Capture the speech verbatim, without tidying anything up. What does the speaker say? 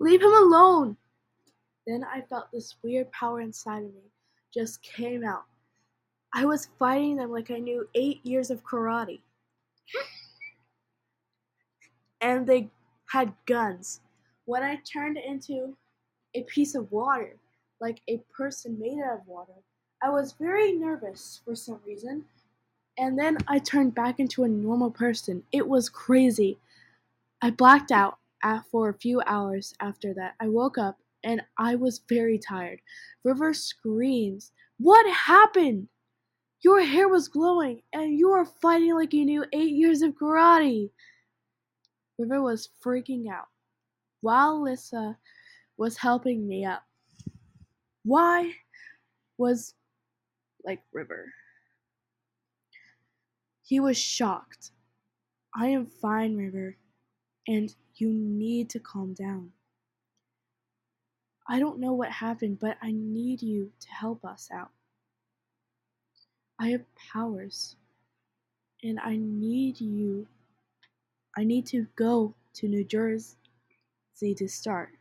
Leave him alone! Then I felt this weird power inside of me just came out. I was fighting them like I knew eight years of karate. And they had guns. When I turned into a piece of water, like a person made out of water, I was very nervous for some reason. And then I turned back into a normal person. It was crazy. I blacked out for a few hours after that. I woke up and I was very tired. River screams, "What happened? Your hair was glowing and you were fighting like you knew eight years of karate." River was freaking out while Lisa was helping me up. Why was like River? He was shocked. "I am fine, River, and you need to calm down. I don't know what happened, but I need you to help us out. I have powers, and I need you. I need to go to New Jersey to start."